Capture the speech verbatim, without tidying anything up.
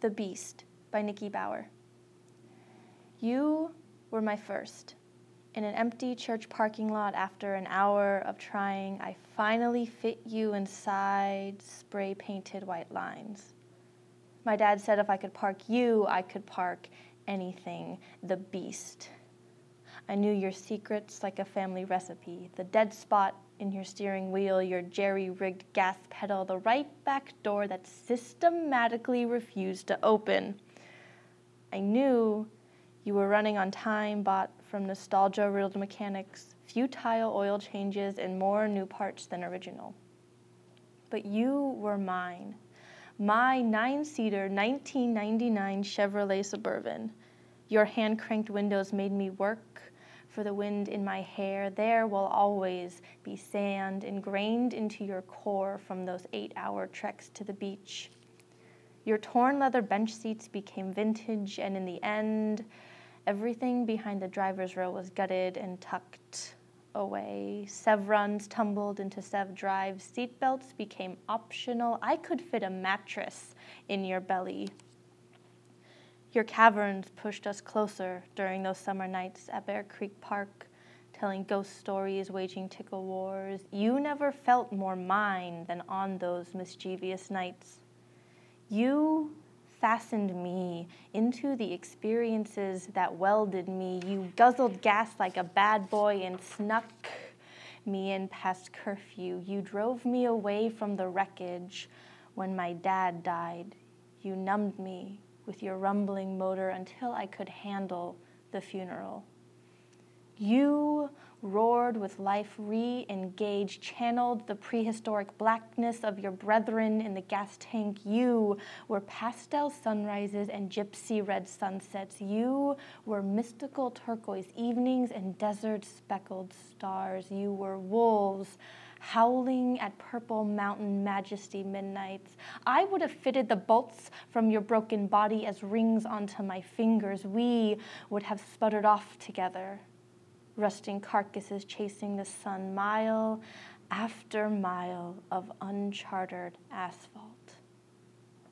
The Beast by Nikki Bauer. You were my first. In an empty church parking lot after an hour of trying, I finally fit you inside spray-painted white lines. My dad said if I could park you, I could park anything, the beast. I knew your secrets like a family recipe, the dead spot in your steering wheel, your jerry-rigged gas pedal, the right back door that systematically refused to open. I knew you were running on time bought from nostalgia-riddled mechanics, futile oil changes, and more new parts than original. But you were mine. My nine-seater nineteen ninety-nine Chevrolet Suburban. Your hand-cranked windows made me work for the wind in my hair. There will always be sand ingrained into your core from those eight-hour treks to the beach. Your torn leather bench seats became vintage, and in the end, everything behind the driver's row was gutted and tucked away. Sevrons tumbled into Sev drives. Seatbelts became optional. I could fit a mattress in your belly. Your caverns pushed us closer during those summer nights at Bear Creek Park, telling ghost stories, waging tickle wars. You never felt more mine than on those mischievous nights. You fastened me into the experiences that welded me. You guzzled gas like a bad boy and snuck me in past curfew. You drove me away from the wreckage when my dad died. You numbed me with your rumbling motor until I could handle the funeral. You roared with life, re-engaged, channeled the prehistoric blackness of your brethren in the gas tank. You were pastel sunrises and gypsy red sunsets. You were mystical turquoise evenings and desert speckled stars. You were wolves howling at purple mountain majesty midnights. I would have fitted the bolts from your broken body as rings onto my fingers. We would have sputtered off together, rusting carcasses chasing the sun, mile after mile of unchartered asphalt.